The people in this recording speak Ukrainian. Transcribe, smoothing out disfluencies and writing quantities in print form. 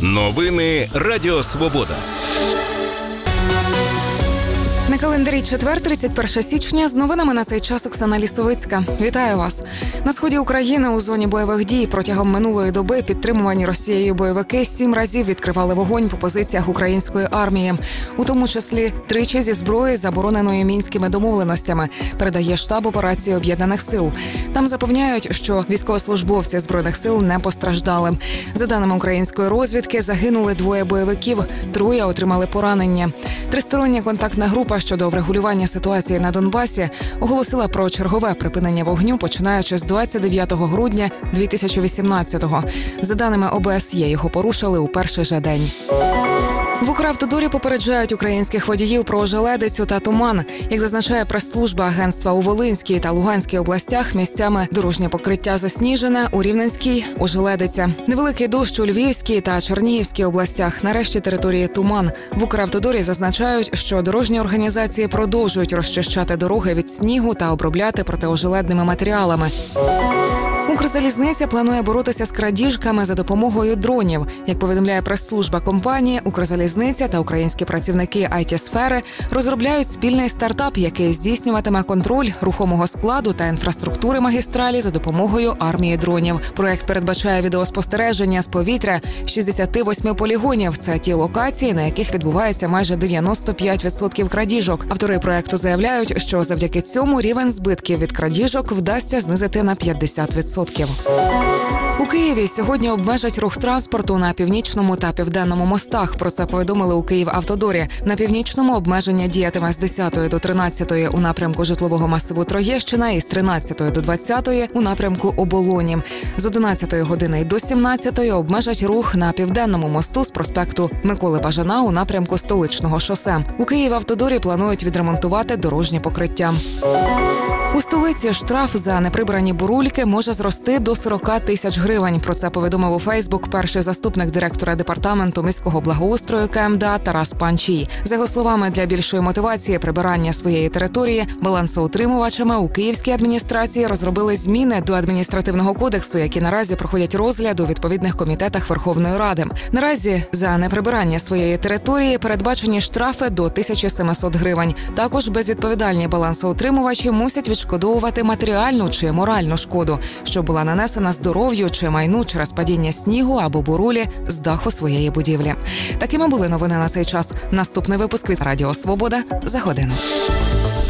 Новини Радіо Свобода. На календарі четвер, 31 січня. З новинами на цей час Оксана Лісовицька. Вітаю вас. На сході України у зоні бойових дій протягом минулої доби підтримувані Росією бойовики 7 разів відкривали вогонь по позиціях української армії. У тому числі тричі зі зброї, забороненої Мінськими домовленостями, передає штаб операції Об'єднаних сил. Там запевняють, що військовослужбовці Збройних сил не постраждали. За даними української розвідки, загинули 2 бойовиків, 3 отримали поранення. Тристороння контактна група щодо врегулювання ситуації на Донбасі оголосила про чергове припинення вогню, починаючи з 29 грудня 2018-го. За даними ОБСЄ, його порушили у перший же день. В Укравтодорі попереджають українських водіїв про ожеледицю та туман. Як зазначає прес-служба агентства, у Волинській та Луганській областях місцями дорожнє покриття засніжене, у Рівненській – ожеледиця. Невеликий дощ у Львівській та Чернігівській областях, нарешті території туман. В Укравтодорі зазначають, що дорожні організації продовжують розчищати дороги від снігу та обробляти протиожеледними матеріалами. Укрзалізниця планує боротися з крадіжками за допомогою дронів. Як повідомляє прес-служба компанії, Укрзалізниця та українські працівники IT-сфери розробляють спільний стартап, який здійснюватиме контроль рухомого складу та інфраструктури магістралі за допомогою армії дронів. Проект передбачає відеоспостереження з повітря 68 полігонів. Це ті локації, на яких відбувається майже 95% крадіжок. Автори проекту заявляють, що завдяки цьому рівень збитків від крадіжок вдасться знизити на 50%. У Києві сьогодні обмежать рух транспорту на Північному та Південному мостах. Про це повідомили у Київавтодорі. На Північному обмеження діятиме з 10 до 13 у напрямку житлового масиву Троєщина і з 13 до 20 у напрямку Оболоні. З 11 години до 17 обмежать рух на Південному мосту з проспекту Миколи Бажана у напрямку Столичного шосе. У Київавтодорі планують відремонтувати дорожнє покриття. У столиці штраф за неприбрані бурульки може зрости до 40 тисяч гривень. Про це повідомив у Фейсбук перший заступник директора департаменту міського благоустрою КМДА Тарас Панчій. За його словами, для більшої мотивації прибирання своєї території балансоутримувачами у Київській адміністрації розробили зміни до адміністративного кодексу, які наразі проходять розгляд у відповідних комітетах Верховної Ради. Наразі за неприбирання своєї території передбачені штрафи до 1700 гривень. Також безвідповідальні балансоутримувачі мусять відшкодовувати матеріальну чи моральну шкоду, що була нанесена здоров'ю чи майну через падіння снігу або бурулі з даху своєї будівлі. Такими були новини на цей час. Наступний випуск від Радіо Свобода за годину.